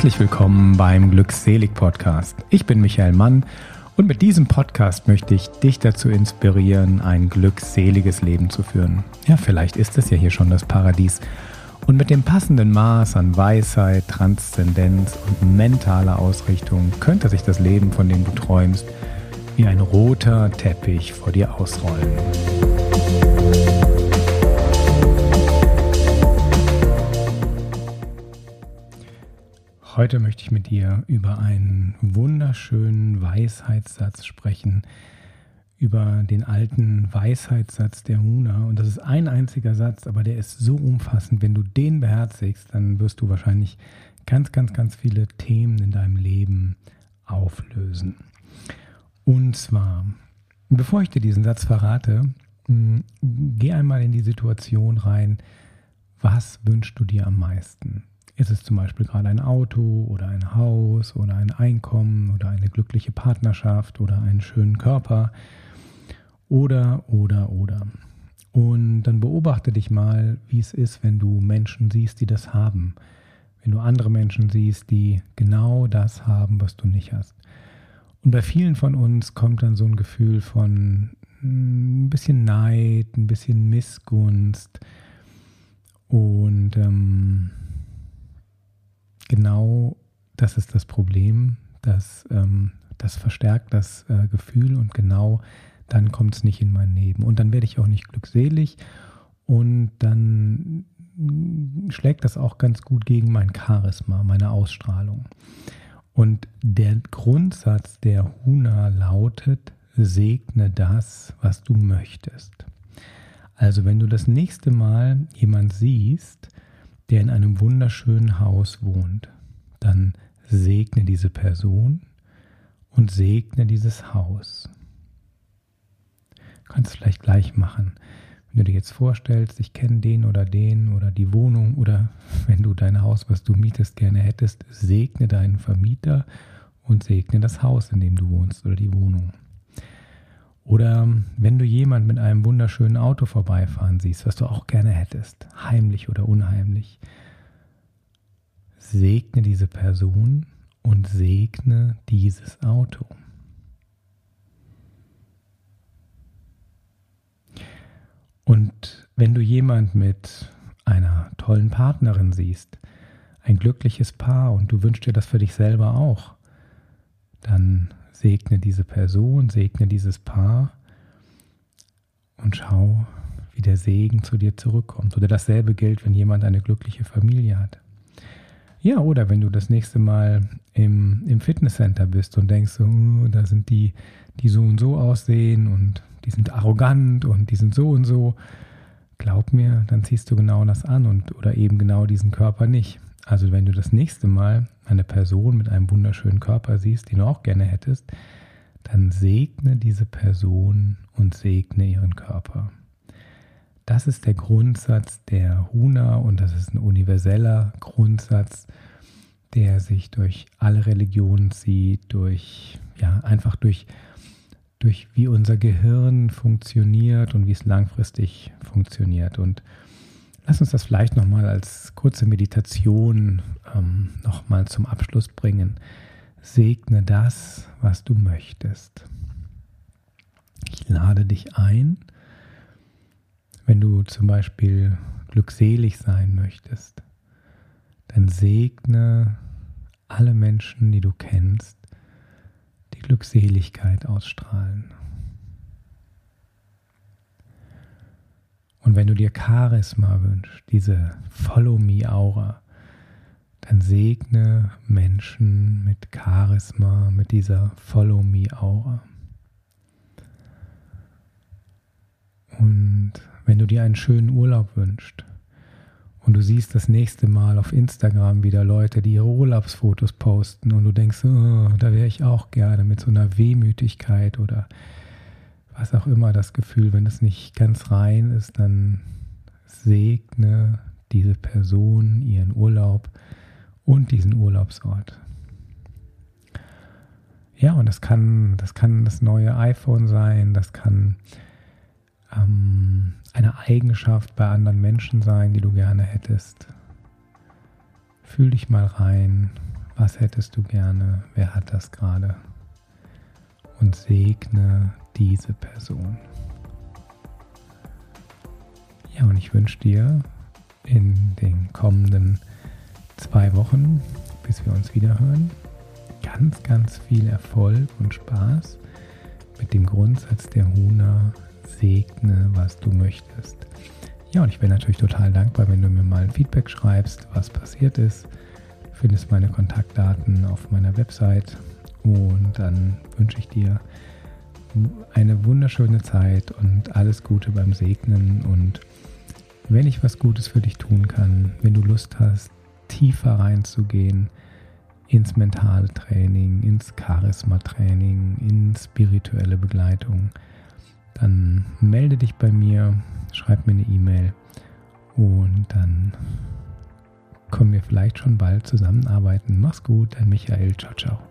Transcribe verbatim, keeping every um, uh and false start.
Herzlich willkommen beim Glückselig-Podcast. Ich bin Michael Mann und mit diesem Podcast möchte ich dich dazu inspirieren, ein glückseliges Leben zu führen. Ja, vielleicht ist es ja hier schon das Paradies. Und mit dem passenden Maß an Weisheit, Transzendenz und mentaler Ausrichtung könnte sich das Leben, von dem du träumst, wie ein roter Teppich vor dir ausrollen. Heute möchte ich mit dir über einen wunderschönen Weisheitssatz sprechen, über den alten Weisheitssatz der Huna. Und das ist ein einziger Satz, aber der ist so umfassend. Wenn du den beherzigst, dann wirst du wahrscheinlich ganz, ganz, ganz viele Themen in deinem Leben auflösen. Und zwar, bevor ich dir diesen Satz verrate, geh einmal in die Situation rein, was wünschst du dir am meisten? Ist es zum Beispiel gerade ein Auto oder ein Haus oder ein Einkommen oder eine glückliche Partnerschaft oder einen schönen Körper oder, oder, oder. Und dann beobachte dich mal, wie es ist, wenn du Menschen siehst, die das haben. Wenn du andere Menschen siehst, die genau das haben, was du nicht hast. Und bei vielen von uns kommt dann so ein Gefühl von ein bisschen Neid, ein bisschen Missgunst und ähm, genau das ist das Problem, das, ähm, das verstärkt das äh, Gefühl und genau dann kommt es nicht in mein Leben. Und dann werde ich auch nicht glückselig und dann schlägt das auch ganz gut gegen mein Charisma, meine Ausstrahlung. Und der Grundsatz der Huna lautet, segne das, was du möchtest. Also wenn du das nächste Mal jemand siehst, der in einem wunderschönen Haus wohnt, dann segne diese Person und segne dieses Haus. Du kannst es vielleicht gleich machen. Wenn du dir jetzt vorstellst, ich kenne den oder den oder die Wohnung oder wenn du dein Haus, was du mietest, gerne hättest, segne deinen Vermieter und segne das Haus, in dem du wohnst oder die Wohnung. Oder wenn du jemanden mit einem wunderschönen Auto vorbeifahren siehst, was du auch gerne hättest, heimlich oder unheimlich, segne diese Person und segne dieses Auto. Und wenn du jemanden mit einer tollen Partnerin siehst, ein glückliches Paar und du wünschst dir das für dich selber auch, dann segne diese Person, segne dieses Paar und schau, wie der Segen zu dir zurückkommt. Oder dasselbe gilt, wenn jemand eine glückliche Familie hat. Ja, oder wenn du das nächste Mal im, im Fitnesscenter bist und denkst, so, oh, da sind die, die so und so aussehen und die sind arrogant und die sind so und so. Glaub mir, dann ziehst du genau das an und oder eben genau diesen Körper nicht. Also wenn du das nächste Mal eine Person mit einem wunderschönen Körper siehst, den du auch gerne hättest, dann segne diese Person und segne ihren Körper. Das ist der Grundsatz der Huna und das ist ein universeller Grundsatz, der sich durch alle Religionen zieht, durch, ja, einfach durch, durch wie unser Gehirn funktioniert und wie es langfristig funktioniert. Und lass uns das vielleicht nochmal als kurze Meditation ähm, nochmal zum Abschluss bringen. Segne das, was du möchtest. Ich lade dich ein, wenn du zum Beispiel glückselig sein möchtest, dann segne alle Menschen, die du kennst, die Glückseligkeit ausstrahlen. Und wenn du dir Charisma wünschst, diese Follow-me-Aura, dann segne Menschen mit Charisma, mit dieser Follow-me-Aura. Und wenn du dir einen schönen Urlaub wünschst und du siehst das nächste Mal auf Instagram wieder Leute, die ihre Urlaubsfotos posten und du denkst, oh, da wäre ich auch gerne mit so einer Wehmütigkeit oder was auch immer das Gefühl, wenn es nicht ganz rein ist, dann segne diese Person, ihren Urlaub und diesen Urlaubsort. Ja, und das kann, das kann das neue iPhone sein, das kann ähm, eine Eigenschaft bei anderen Menschen sein, die du gerne hättest. Fühl dich mal rein, Was hättest du gerne? Wer hat das gerade? Und segne diese Person. Ja, und ich wünsche dir in den kommenden zwei Wochen, bis wir uns wieder hören, ganz, ganz viel Erfolg und Spaß mit dem Grundsatz der Huna: segne, was du möchtest. Ja, und ich wäre natürlich total dankbar, wenn du mir mal ein Feedback schreibst, was passiert ist. Du findest meine Kontaktdaten auf meiner Website und dann wünsche ich dir eine wunderschöne Zeit und alles Gute beim Segnen. Und wenn ich was Gutes für dich tun kann, wenn du Lust hast, tiefer reinzugehen ins mentale Training, ins Charisma-Training, in spirituelle Begleitung, dann melde dich bei mir, schreib mir eine E-Mail und dann können wir vielleicht schon bald zusammenarbeiten. Mach's gut, dein Michael. Ciao, ciao.